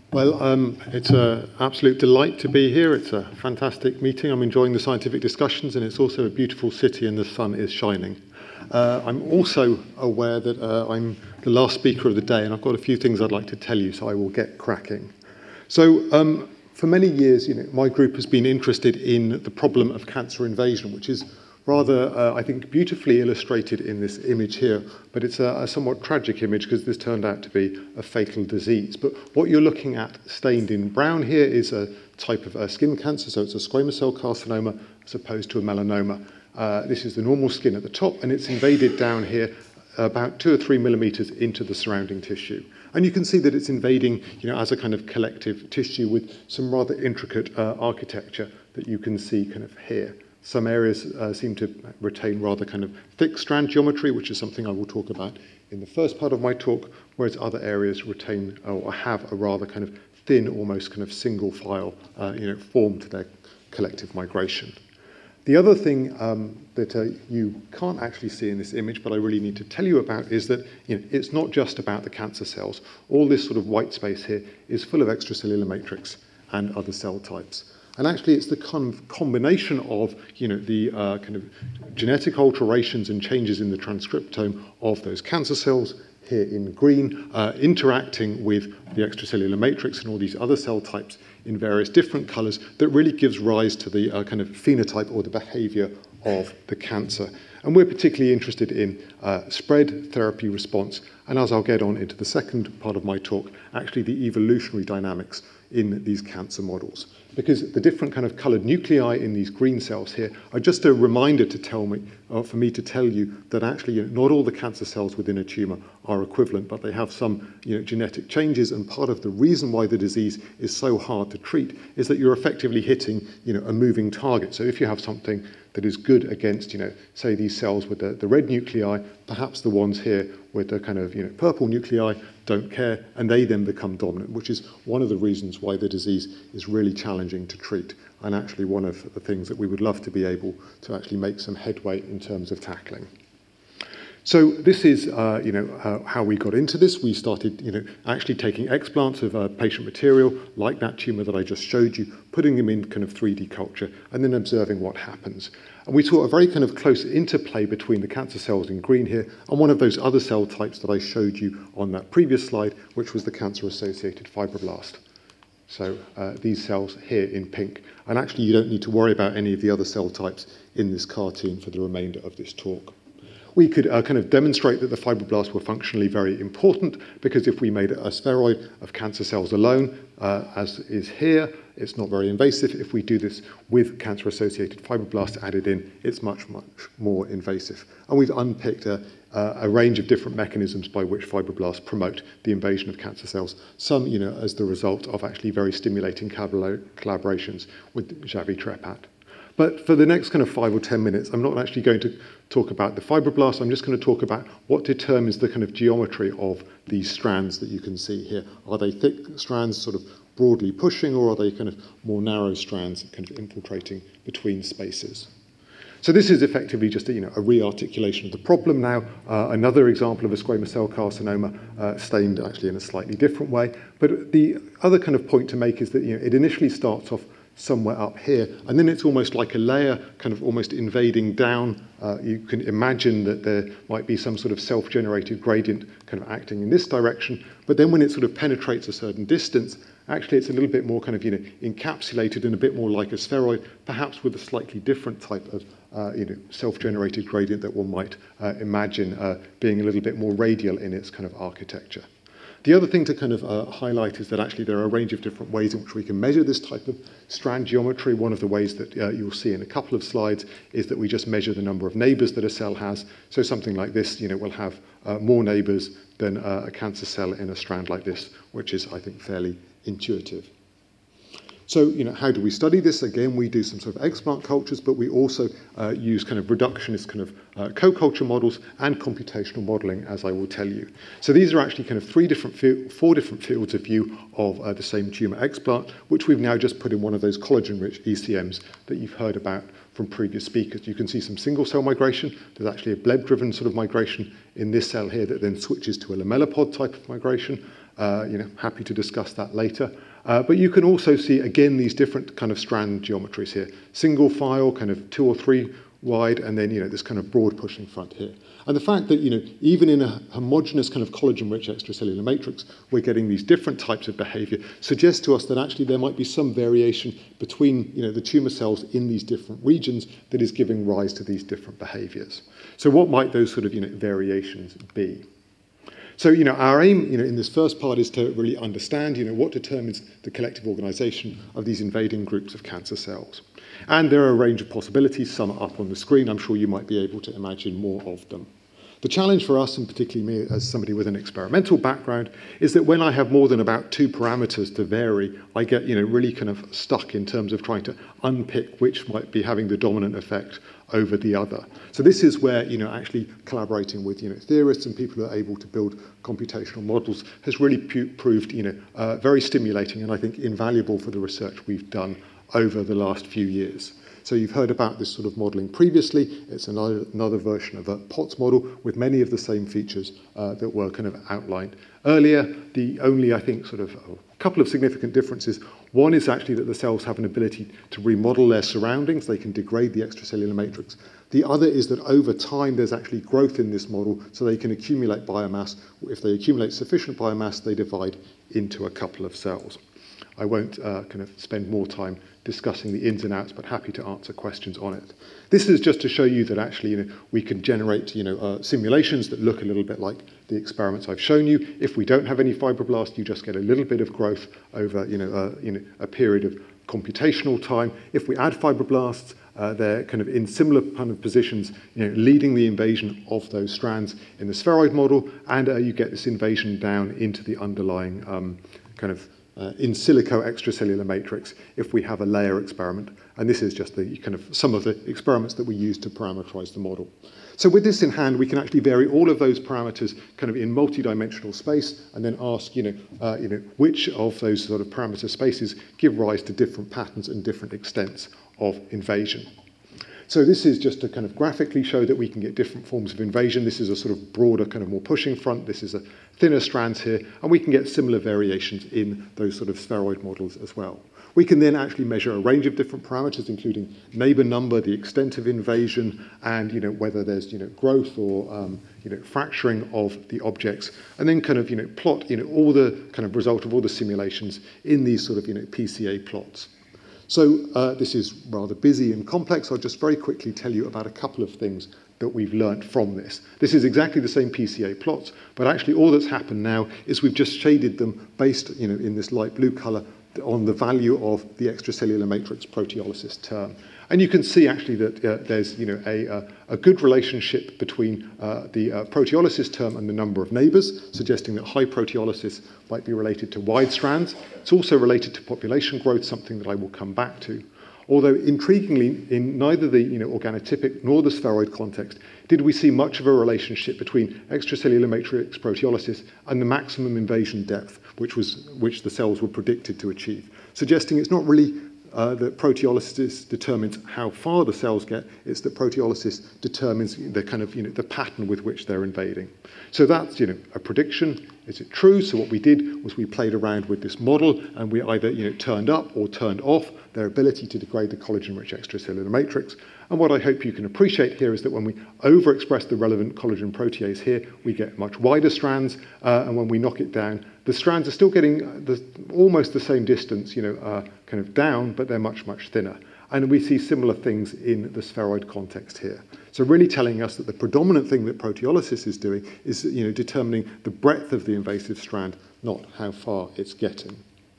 Well, it's an absolute delight to be here. It's a fantastic meeting. I'm enjoying the scientific discussions, and it's also a beautiful city and the sun is shining. I'm also aware that I'm the last speaker of the day, and I've got a few things I'd like to tell you, so I will get cracking. So for many years, my group has been interested in the problem of cancer invasion, which is rather, I think, beautifully illustrated in this image here, but it's a somewhat tragic image because this turned out to be a fatal disease. But what you're looking at stained in brown here is a type of skin cancer, so it's a squamous cell carcinoma as opposed to a melanoma. This is the normal skin at the top, and it's invaded down here about 2 or 3 millimeters into the surrounding tissue. And you can see that it's invading, as a kind of collective tissue with some rather intricate architecture that you can see kind of here. Some areas seem to retain rather kind of thick strand geometry, which is something I will talk about in the first part of my talk, whereas other areas retain or have a rather kind of thin, almost kind of single file, form to their collective migration. The other thing that you can't actually see in this image, but I really need to tell you about, is that it's not just about the cancer cells. All this sort of white space here is full of extracellular matrix and other cell types. And actually, it's the kind of combination of, the kind of genetic alterations and changes in the transcriptome of those cancer cells here in green, interacting with the extracellular matrix and all these other cell types in various different colors that really gives rise to the kind of phenotype or the behavior of the cancer. And we're particularly interested in spread, therapy response, and as I'll get on into the second part of my talk, actually the evolutionary dynamics in these cancer models. Because the different kind of colored nuclei in these green cells here are just a reminder to tell me, or for me to tell you that actually not all the cancer cells within a tumor are equivalent, but they have some genetic changes, and part of the reason why the disease is so hard to treat is that you're effectively hitting a moving target. So if you have something that is good against, say these cells with the red nuclei, perhaps the ones here with the kind of purple nuclei don't care, and they then become dominant, which is one of the reasons why the disease is really challenging to treat, and actually one of the things that we would love to be able to actually make some headway in terms of tackling. So this is, how we got into this. We started, actually taking explants of patient material, like that tumor that I just showed you, putting them in kind of 3D culture, and then observing what happens. And we saw a very kind of close interplay between the cancer cells in green here and one of those other cell types that I showed you on that previous slide, which was the cancer-associated fibroblast. So these cells here in pink. And actually, you don't need to worry about any of the other cell types in this cartoon for the remainder of this talk. We could kind of demonstrate that the fibroblasts were functionally very important, because if we made a spheroid of cancer cells alone, as is here, it's not very invasive. If we do this with cancer-associated fibroblasts added in, it's much, much more invasive. And we've unpicked a range of different mechanisms by which fibroblasts promote the invasion of cancer cells, some as the result of actually very stimulating collaborations with Javi Trepat. But for the next kind of 5 or 10 minutes, I'm not actually going to talk about the fibroblasts. I'm just going to talk about what determines the kind of geometry of these strands that you can see here. Are they thick strands sort of broadly pushing, or are they kind of more narrow strands kind of infiltrating between spaces? So this is effectively just a re-articulation of the problem now. Another example of a squamous cell carcinoma stained actually in a slightly different way. But the other kind of point to make is that it initially starts off somewhere up here, and then it's almost like a layer kind of almost invading down. You can imagine that there might be some sort of self-generated gradient kind of acting in this direction, but then when it sort of penetrates a certain distance, actually it's a little bit more kind of encapsulated and a bit more like a spheroid, perhaps with a slightly different type of self-generated gradient that one might imagine being a little bit more radial in its kind of architecture. The other thing to kind of highlight is that actually there are a range of different ways in which we can measure this type of strand geometry. One of the ways that you'll see in a couple of slides is that we just measure the number of neighbors that a cell has. So something like this, will have more neighbors than a cancer cell in a strand like this, which is, I think, fairly intuitive. So, how do we study this? Again, we do some sort of explant cultures, but we also use kind of reductionist kind of co-culture models and computational modeling, as I will tell you. So these are actually kind of four different fields of view of the same tumor explant, which we've now just put in one of those collagen-rich ECMs that you've heard about from previous speakers. You can see some single-cell migration. There's actually a bleb-driven sort of migration in this cell here that then switches to a lamellipod type of migration. Happy to discuss that later. But you can also see, again, these different kind of strand geometries here. Single file, kind of 2 or 3 wide, and then, this kind of broad pushing front here. And the fact that, even in a homogeneous kind of collagen-rich extracellular matrix, we're getting these different types of behavior suggests to us that actually there might be some variation between, the tumor cells in these different regions that is giving rise to these different behaviors. So what might those sort of, variations be? So, our aim, in this first part is to really understand, what determines the collective organization of these invading groups of cancer cells. And there are a range of possibilities, some are up on the screen. I'm sure you might be able to imagine more of them. The challenge for us, and particularly me as somebody with an experimental background, is that when I have more than about 2 parameters to vary, I get, really kind of stuck in terms of trying to unpick which might be having the dominant effect over the other. So this is where, actually collaborating with, theorists and people who are able to build computational models has really proved, very stimulating and I think invaluable for the research we've done over the last few years. So you've heard about this sort of modelling previously. It's another version of a Potts model with many of the same features that were kind of outlined earlier. The only, I think, sort of a couple of significant differences. One is actually that the cells have an ability to remodel their surroundings. They can degrade the extracellular matrix. The other is that over time there's actually growth in this model so they can accumulate biomass. If they accumulate sufficient biomass, they divide into a couple of cells. I won't kind of spend more time discussing the ins and outs, but happy to answer questions on it. This is just to show you that actually, we can generate, simulations that look a little bit like the experiments I've shown you. If we don't have any fibroblasts, you just get a little bit of growth over, a period of computational time. If we add fibroblasts, they're kind of in similar kind of positions, leading the invasion of those strands in the spheroid model, and you get this invasion down into the underlying kind of in silico extracellular matrix if we have a layer experiment. And this is just the kind of some of the experiments that we use to parameterize the model. So with this in hand, we can actually vary all of those parameters kind of in multi-dimensional space and then ask, which of those sort of parameter spaces give rise to different patterns and different extents of invasion. So this is just to kind of graphically show that we can get different forms of invasion. This is a sort of broader, kind of more pushing front. This is a thinner strands here, and we can get similar variations in those sort of spheroid models as well. We can then actually measure a range of different parameters, including neighbor number, the extent of invasion, and whether there's growth or fracturing of the objects, and then kind of plot all the kind of result of all the simulations in these sort of PCA plots. So this is rather busy and complex. I'll just very quickly tell you about a couple of things that we've learnt from this. This is exactly the same PCA plots, but actually all that's happened now is we've just shaded them based, in this light blue color on the value of the extracellular matrix proteolysis term. And you can see actually that there's a good relationship between the proteolysis term and the number of neighbors, suggesting that high proteolysis might be related to wide strands. It's also related to population growth, something that I will come back to. Although intriguingly, in neither the organotypic nor the spheroid context did we see much of a relationship between extracellular matrix proteolysis and the maximum invasion depth, which the cells were predicted to achieve, suggesting it's not really that proteolysis determines how far the cells get, it's that proteolysis determines the kind of, the pattern with which they're invading. So that's, a prediction. Is it true? So what we did was we played around with this model and we either, turned up or turned off their ability to degrade the collagen-rich extracellular matrix. And what I hope you can appreciate here is that when we overexpress the relevant collagen protease here, we get much wider strands, and when we knock it down, the strands are still getting almost the same distance, kind of down, but they're much, much thinner. And we see similar things in the spheroid context here. So really telling us that the predominant thing that proteolysis is doing is, determining the breadth of the invasive strand, not how far it's getting.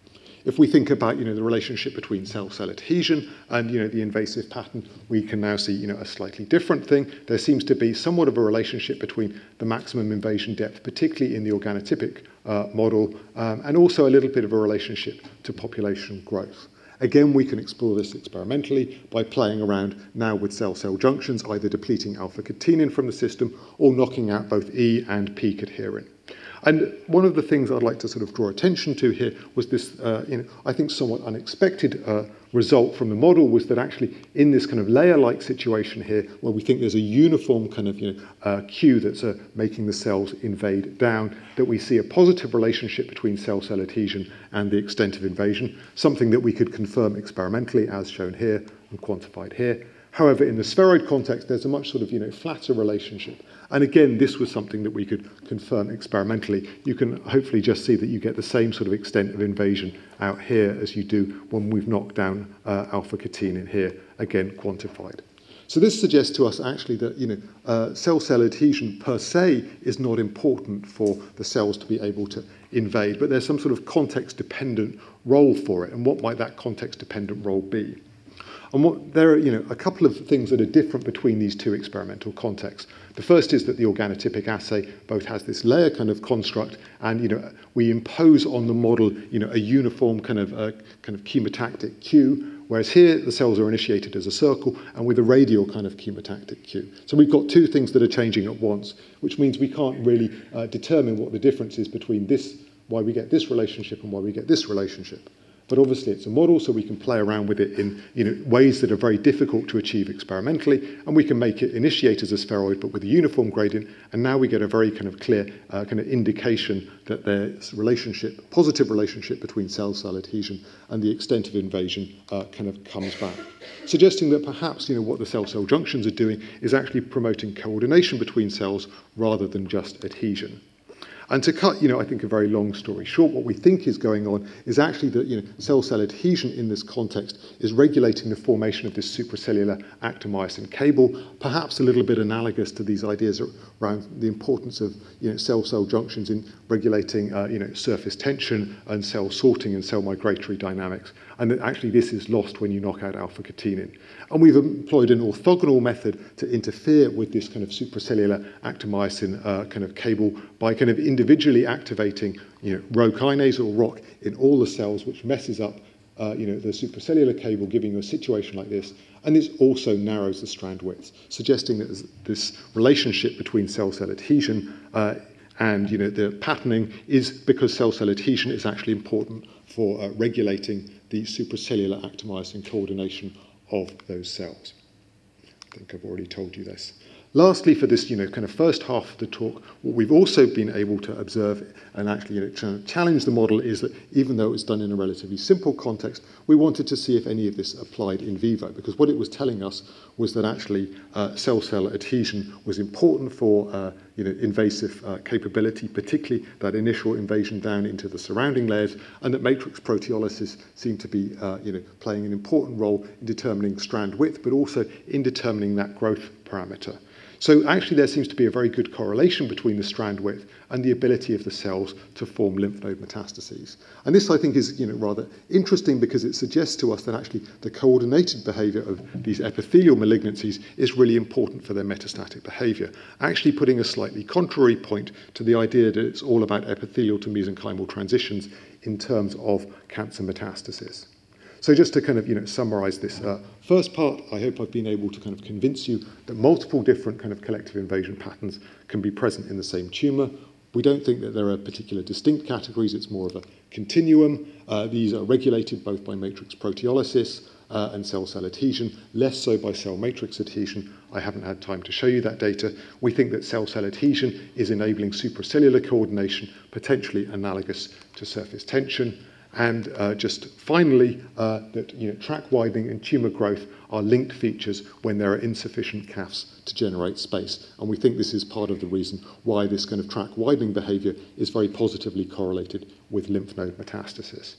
If we think about, the relationship between cell-cell adhesion and, the invasive pattern, we can now see, a slightly different thing. There seems to be somewhat of a relationship between the maximum invasion depth, particularly in the organotypic model, and also a little bit of a relationship to population growth. Again, we can explore this experimentally by playing around now with cell-cell junctions, either depleting alpha-catenin from the system or knocking out both E and P cadherin. And one of the things I'd like to sort of draw attention to here was this, I think somewhat unexpected result from the model was that actually in this kind of layer-like situation here, where we think there's a uniform kind of queue that's making the cells invade down, that we see a positive relationship between cell-cell adhesion and the extent of invasion, something that we could confirm experimentally as shown here and quantified here. However, in the spheroid context, there's a much sort of flatter relationship. And again, this was something that we could confirm experimentally. You can hopefully just see that you get the same sort of extent of invasion out here as you do when we've knocked down alpha-ketene in here, again quantified. So this suggests to us actually that cell-cell adhesion per se is not important for the cells to be able to invade, but there's some sort of context-dependent role for it. And what might that context-dependent role be? And there are a couple of things that are different between these two experimental contexts. The first is that the organotypic assay both has this layer kind of construct, and we impose on the model a uniform kind of chemotactic queue, whereas here the cells are initiated as a circle and with a radial kind of chemotactic queue. So we've got two things that are changing at once, which means we can't really determine what the difference is between this, why we get this relationship and why we get this relationship. But obviously it's a model, so we can play around with it in ways that are very difficult to achieve experimentally, and we can make it initiate as a spheroid but with a uniform gradient, and now we get a very kind of clear kind of indication that there's positive relationship between cell-cell adhesion and the extent of invasion kind of comes back, suggesting that perhaps what the cell-cell junctions are doing is actually promoting coordination between cells rather than just adhesion. And to cut, I think a very long story short, what we think is going on is actually that, cell-cell adhesion in this context is regulating the formation of this supracellular actomyosin cable, perhaps a little bit analogous to these ideas around the importance of, cell-cell junctions in regulating, surface tension and cell sorting and cell migratory dynamics. And that actually this is lost when you knock out alpha-ketene. And we've employed an orthogonal method to interfere with this kind of supracellular actomyosin kind of cable by kind of individually activating, Rho kinase or ROCK in all the cells, which messes up, the supracellular cable, giving you a situation like this. And this also narrows the strand width, suggesting that there's this relationship between cell-cell adhesion and the patterning is because cell-cell adhesion is actually important for regulating the supracellular actomyosin coordination of those cells. I think I've already told you this. Lastly, for this kind of first half of the talk, what we've also been able to observe and actually challenge the model is that even though it was done in a relatively simple context, we wanted to see if any of this applied in vivo, because what it was telling us was that actually cell-cell adhesion was important for invasive capability, particularly that initial invasion down into the surrounding layers, and that matrix proteolysis seemed to be playing an important role in determining strand width, but also in determining that growth parameter. So actually there seems to be a very good correlation between the strand width and the ability of the cells to form lymph node metastases. And this, I think, is rather interesting because it suggests to us that actually the coordinated behavior of these epithelial malignancies is really important for their metastatic behavior, actually putting a slightly contrary point to the idea that it's all about epithelial to mesenchymal transitions in terms of cancer metastasis. So just to kind of summarize this first part, I hope I've been able to kind of convince you that multiple different kind of collective invasion patterns can be present in the same tumor. We don't think that there are particular distinct categories, it's more of a continuum. These are regulated both by matrix proteolysis and cell-cell adhesion, less so by cell matrix adhesion. I haven't had time to show you that data. We think that cell-cell adhesion is enabling supracellular coordination, potentially analogous to surface tension. And just finally, that track widening and tumor growth are linked features when there are insufficient CAFs to generate space. And we think this is part of the reason why this kind of track widening behavior is very positively correlated with lymph node metastasis.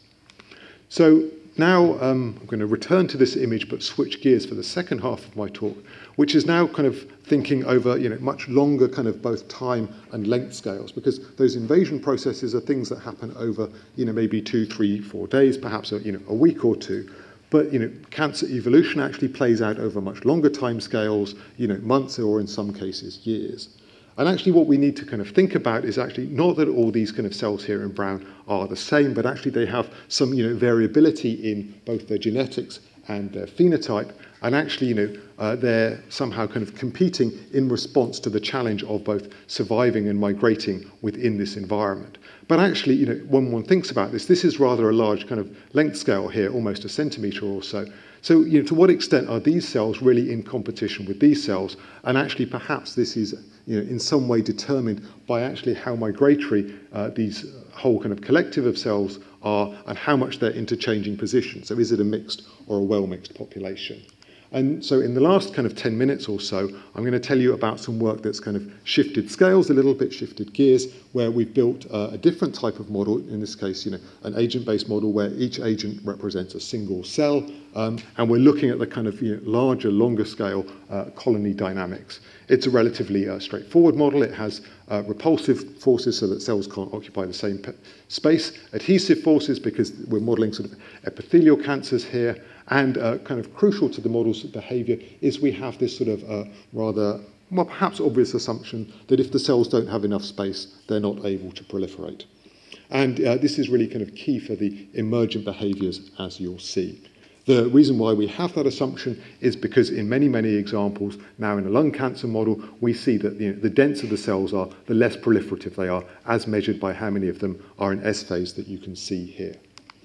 So now I'm going to return to this image but switch gears for the second half of my talk, which is now kind of thinking over much longer kind of both time and length scales, because those invasion processes are things that happen over maybe 2, 3, 4 days, perhaps a week or two. But cancer evolution actually plays out over much longer time scales, months or in some cases years. And actually what we need to kind of think about is actually not that all these kind of cells here in brown are the same, but actually they have some variability in both their genetics and their phenotype. And actually, they're somehow kind of competing in response to the challenge of both surviving and migrating within this environment. But actually, when one thinks about this, this is rather a large kind of length scale here, almost a centimetre or so. So, to what extent are these cells really in competition with these cells? And actually, perhaps this is, in some way determined by actually how migratory these whole kind of collective of cells are and how much they're interchanging positions. So is it a mixed or a well-mixed population? And so in the last kind of 10 minutes or so, I'm going to tell you about some work that's kind of shifted scales a little bit, shifted gears, where we've built a different type of model, in this case, an agent-based model where each agent represents a single cell, and we're looking at the kind of larger, longer scale colony dynamics. It's a relatively straightforward model. It has repulsive forces so that cells can't occupy the same space, adhesive forces because we're modeling sort of epithelial cancers here, and kind of crucial to the model's behavior is we have this sort of rather, well, perhaps obvious assumption that if the cells don't have enough space, they're not able to proliferate. And this is really kind of key for the emergent behaviors, as you'll see. The reason why we have that assumption is because in many, many examples, now in a lung cancer model, we see that the denser the cells are, the less proliferative they are, as measured by how many of them are in S phase that you can see here.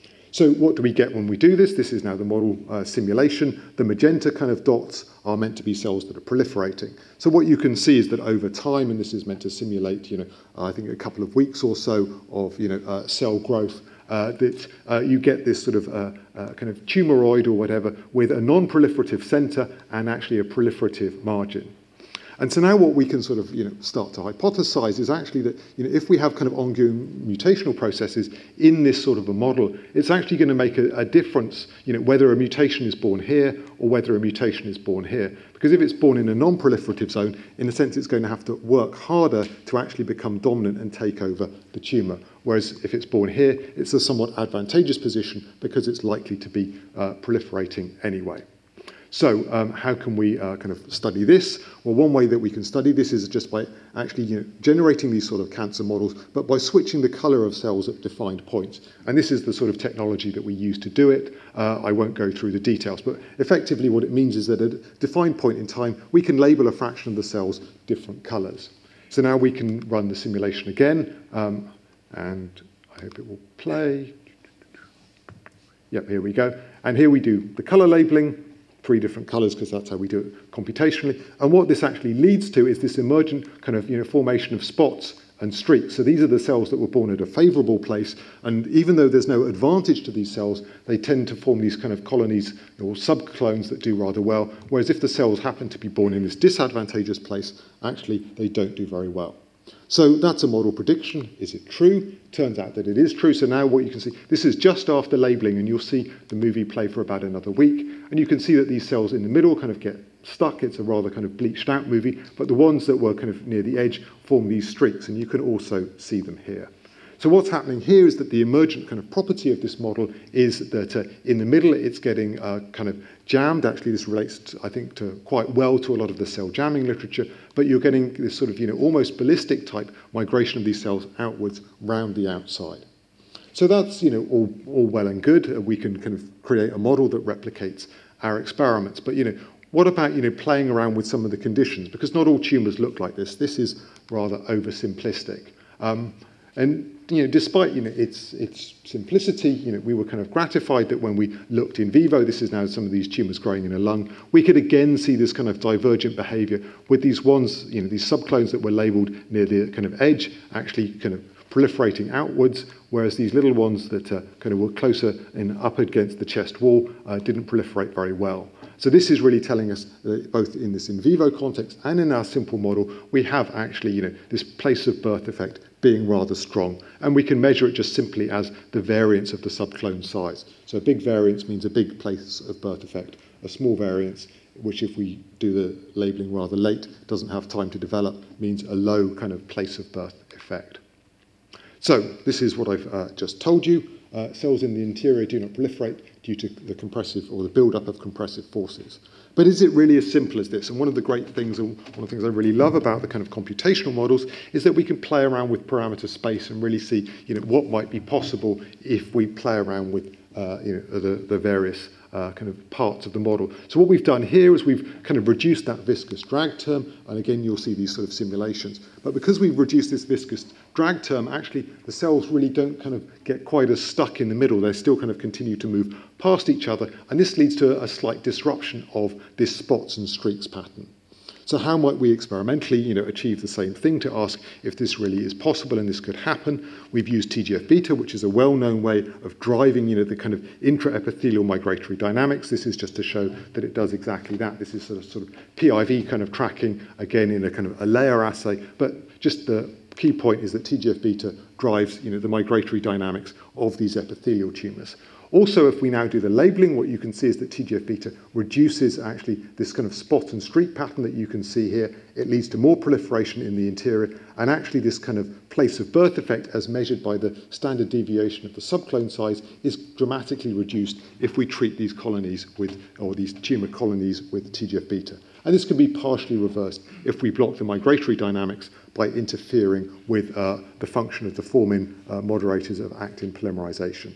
So what do we get when we do this? This is now the model simulation. The magenta kind of dots are meant to be cells that are proliferating. So what you can see is that over time, and this is meant to simulate, I think a couple of weeks or so of, cell growth, that you get this sort of kind of tumoroid or whatever with a non-proliferative center and actually a proliferative margin. And so now what we can sort of start to hypothesize is actually that if we have kind of ongoing mutational processes in this sort of a model, it's actually going to make a difference whether a mutation is born here or whether a mutation is born here. Because if it's born in a non-proliferative zone, in a sense it's going to have to work harder to actually become dominant and take over the tumour. Whereas if it's born here, it's a somewhat advantageous position because it's likely to be proliferating anyway. So how can we kind of study this? Well, one way that we can study this is just by actually generating these sort of cancer models, but by switching the color of cells at defined points. And this is the sort of technology that we use to do it. I won't go through the details, but effectively what it means is that at a defined point in time, we can label a fraction of the cells different colors. So now we can run the simulation again, and I hope it will play. Yep, here we go. And here we do the color labeling. 3 different colors because that's how we do it computationally. And what this actually leads to is this emergent kind of formation of spots and streaks. So these are the cells that were born at a favorable place, and even though there's no advantage to these cells, they tend to form these kind of colonies or subclones that do rather well, whereas if the cells happen to be born in this disadvantageous place, actually they don't do very well. So that's a model prediction. Is it true? Turns out that it is true. So now what you can see, this is just after labeling, and you'll see the movie play for about another week. And you can see that these cells in the middle kind of get stuck. It's a rather kind of bleached out movie, but the ones that were kind of near the edge form these streaks, and you can also see them here. So what's happening here is that the emergent kind of property of this model is that in the middle it's getting kind of jammed. Actually, this relates, I think, to quite well to a lot of the cell jamming literature, but you're getting this sort of almost ballistic type migration of these cells outwards round the outside. So that's all well and good. We can kind of create a model that replicates our experiments, but what about playing around with some of the conditions? Because not all tumours look like this. This is rather oversimplistic. And despite its simplicity, we were kind of gratified that when we looked in vivo, this is now some of these tumours growing in a lung, we could again see this kind of divergent behaviour with these ones, these subclones that were labelled near the kind of edge, actually kind of proliferating outwards, whereas these little ones that kind of were closer and up against the chest wall didn't proliferate very well. So this is really telling us that both in this in vivo context and in our simple model, we have actually this place of birth effect being rather strong. And we can measure it just simply as the variance of the subclone size. So a big variance means a big place of birth effect. A small variance, which if we do the labeling rather late, doesn't have time to develop, means a low kind of place of birth effect. So this is what I've just told you. Cells in the interior do not proliferate due to the compressive or the build-up of compressive forces. But is it really as simple as this? And one of the great things, and one of the things I really love about the kind of computational models, is that we can play around with parameter space and really see what might be possible if we play around with the various kind of parts of the model. So what we've done here is we've kind of reduced that viscous drag term, and again you'll see these sort of simulations. But because we've reduced this viscous drag term, actually the cells really don't kind of get quite as stuck in the middle. They still kind of continue to move past each other, and this leads to a slight disruption of this spots and streaks pattern. So how might we experimentally, achieve the same thing to ask if this really is possible and this could happen? We've used TGF-beta, which is a well-known way of driving, the kind of intraepithelial migratory dynamics. This is just to show that it does exactly that. This is sort of PIV kind of tracking, again, in a kind of a layer assay. But just the key point is that TGF-beta drives, the migratory dynamics of these epithelial tumors. Also, if we now do the labeling, what you can see is that TGF-beta reduces actually this kind of spot and streak pattern that you can see here. It leads to more proliferation in the interior, and actually this kind of place of birth effect as measured by the standard deviation of the subclone size is dramatically reduced if we treat these colonies with, or these tumor colonies with TGF-beta. And this can be partially reversed if we block the migratory dynamics by interfering with the function of the formin moderators of actin polymerization.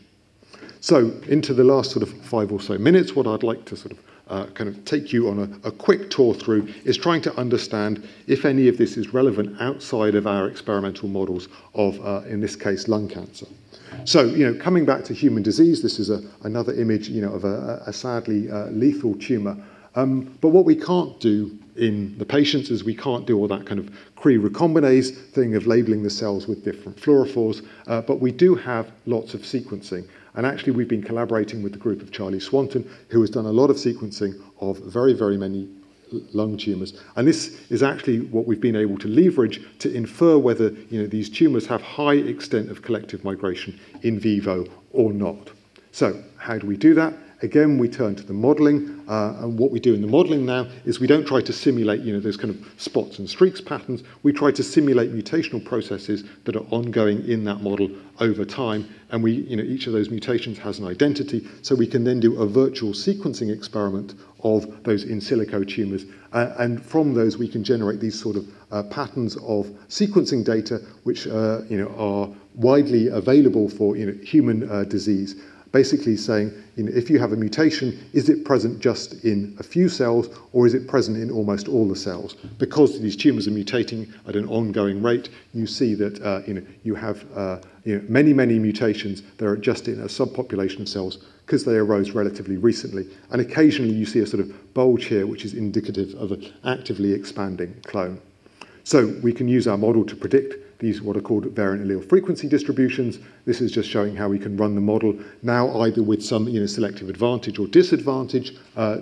So into the last sort of 5 or so minutes, what I'd like to sort of kind of take you on a quick tour through is trying to understand if any of this is relevant outside of our experimental models of, in this case, lung cancer. So, coming back to human disease, this is another image, of a sadly lethal tumor. But what we can't do in the patients is we can't do all that kind of Cre-recombinase thing of labeling the cells with different fluorophores, but we do have lots of sequencing. And actually, we've been collaborating with the group of Charlie Swanton, who has done a lot of sequencing of very, very many lung tumours. And this is actually what we've been able to leverage to infer whether these tumours have high extent of collective migration in vivo or not. So how do we do that? Again, we turn to the modelling, and what we do in the modelling now is we don't try to simulate, those kind of spots and streaks patterns. We try to simulate mutational processes that are ongoing in that model over time, and we, each of those mutations has an identity, so we can then do a virtual sequencing experiment of those in silico tumours, and from those we can generate these sort of patterns of sequencing data which, are widely available for human disease. Basically saying, if you have a mutation, is it present just in a few cells or is it present in almost all the cells? Because these tumours are mutating at an ongoing rate, you see that you have many, many mutations that are just in a subpopulation of cells because they arose relatively recently. And occasionally you see a sort of bulge here, which is indicative of an actively expanding clone. So we can use our model to predict these what are called variant allele frequency distributions. This is just showing how we can run the model now either with some selective advantage or disadvantage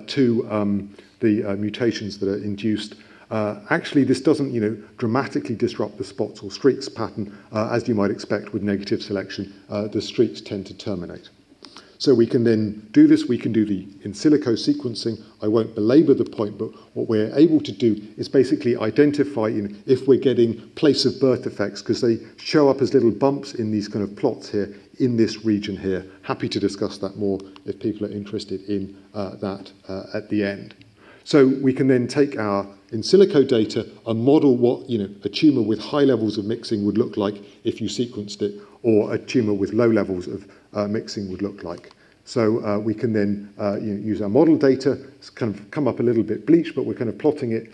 to the mutations that are induced. Actually, this doesn't dramatically disrupt the spots or streaks pattern as you might expect with negative selection. The streaks tend to terminate. So we can then do this, we can do the in silico sequencing. I won't belabor the point, but what we're able to do is basically identify if we're getting place of birth effects, because they show up as little bumps in these kind of plots here in this region here. Happy to discuss that more if people are interested in that at the end. So we can then take our in silico data and model what a tumour with high levels of mixing would look like if you sequenced it, or a tumour with low levels of mixing would look like. So we can then use our model data. It's kind of come up a little bit bleached, but we're kind of plotting it,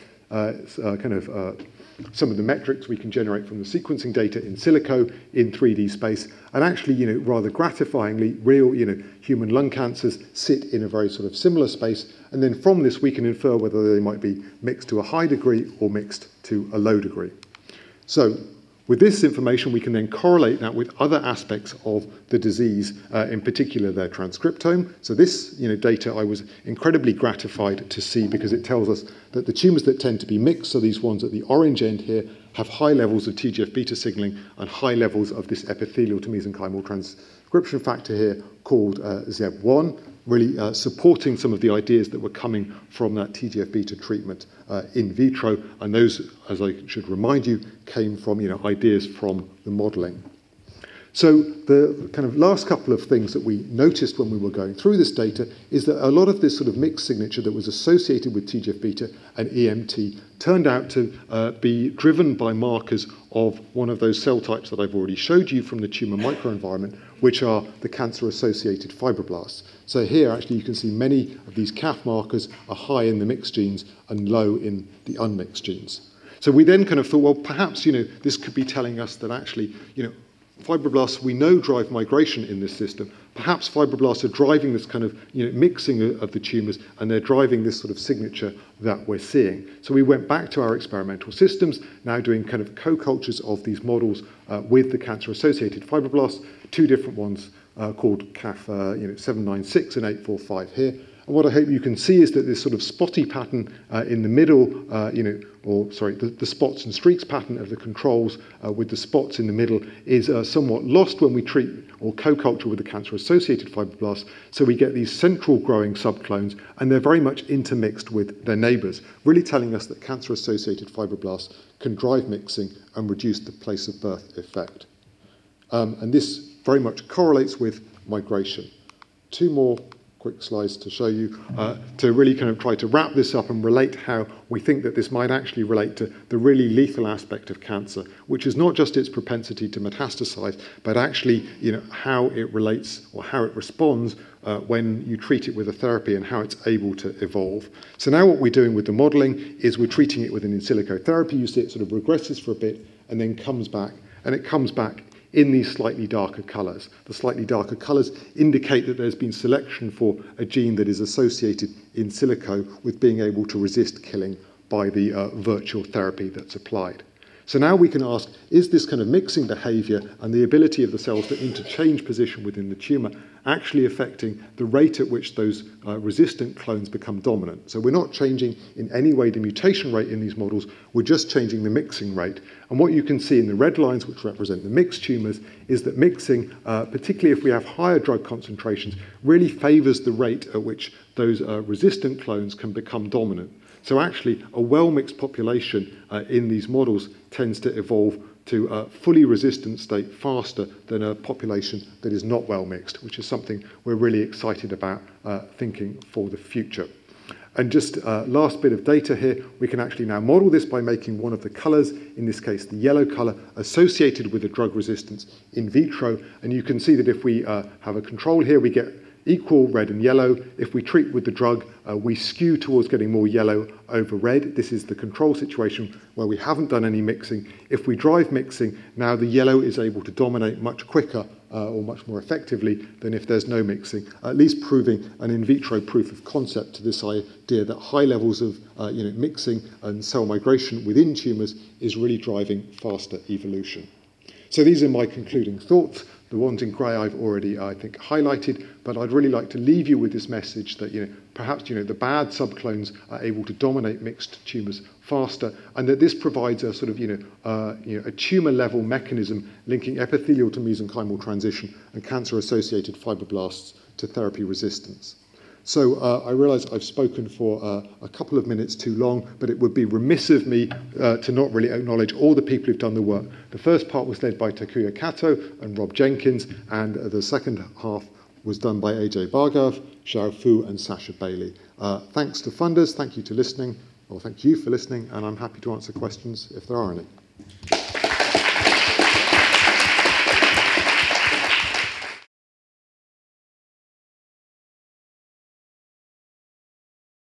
some of the metrics we can generate from the sequencing data in silico in 3D space. And actually, rather gratifyingly, real, human lung cancers sit in a very sort of similar space. And then from this, we can infer whether they might be mixed to a high degree or mixed to a low degree. So with this information, we can then correlate that with other aspects of the disease, in particular their transcriptome. So this data I was incredibly gratified to see because it tells us that the tumours that tend to be mixed, so these ones at the orange end here, have high levels of TGF-beta signaling and high levels of this epithelial to mesenchymal transcription factor here called ZEB1, really supporting some of the ideas that were coming from that TGF-beta treatment in vitro. And those, as I should remind you, came from ideas from the modelling. So the kind of last couple of things that we noticed when we were going through this data is that a lot of this sort of mixed signature that was associated with TGF-beta and EMT turned out to be driven by markers of one of those cell types that I've already showed you from the tumour microenvironment, which are the cancer-associated fibroblasts. So here, actually, you can see many of these CAF markers are high in the mixed genes and low in the unmixed genes. So we then kind of thought, well, perhaps, this could be telling us that actually, fibroblasts we know drive migration in this system. Perhaps fibroblasts are driving this kind of mixing of the tumours, and they're driving this sort of signature that we're seeing. So we went back to our experimental systems, now doing kind of co-cultures of these models with the cancer-associated fibroblasts, two different ones called CAF 796 and 845 here. And what I hope you can see is that this sort of spotty pattern in the middle, the spots and streaks pattern of the controls with the spots in the middle is somewhat lost when we treat or co-culture with the cancer-associated fibroblasts. So we get these central growing subclones, and they're very much intermixed with their neighbours, really telling us that cancer-associated fibroblasts can drive mixing and reduce the place of birth effect. And this very much correlates with migration. Two more quick slides to show you, to really kind of try to wrap this up and relate how we think that this might actually relate to the really lethal aspect of cancer, which is not just its propensity to metastasize, but actually, how it relates or how it responds when you treat it with a therapy and how it's able to evolve. So now what we're doing with the modeling is we're treating it with an in silico therapy. You see it sort of regresses for a bit and then comes back, and it comes back in these slightly darker colours. The slightly darker colours indicate that there's been selection for a gene that is associated in silico with being able to resist killing by the virtual therapy that's applied. So now we can ask, is this kind of mixing behaviour and the ability of the cells to interchange position within the tumour actually affecting the rate at which those resistant clones become dominant? So we're not changing in any way the mutation rate in these models, we're just changing the mixing rate. And what you can see in the red lines, which represent the mixed tumours, is that mixing, particularly if we have higher drug concentrations, really favours the rate at which those resistant clones can become dominant. So actually, a well-mixed population in these models tends to evolve to a fully resistant state faster than a population that is not well-mixed, which is something we're really excited about thinking for the future. And just last bit of data here, we can actually now model this by making one of the colours, in this case the yellow colour, associated with the drug resistance in vitro. And you can see that if we have a control here, we get equal red and yellow. If we treat with the drug, we skew towards getting more yellow over red. This is the control situation where we haven't done any mixing. If we drive mixing, now the yellow is able to dominate much quicker or much more effectively than if there's no mixing, at least proving an in vitro proof of concept to this idea that high levels of mixing and cell migration within tumours is really driving faster evolution. So these are my concluding thoughts. The ones in grey I've already, I think, highlighted, but I'd really like to leave you with this message that, perhaps, the bad subclones are able to dominate mixed tumours faster, and that this provides a sort of, a tumour-level mechanism linking epithelial to mesenchymal transition and cancer-associated fibroblasts to therapy resistance. So I realise I've spoken for a couple of minutes too long, but it would be remiss of me to not really acknowledge all the people who've done the work. The first part was led by Takuya Kato and Rob Jenkins, and the second half was done by AJ Bhargav, Xiao Fu, and Sasha Bailey. Thanks to funders, thank you for listening, and I'm happy to answer questions if there are any.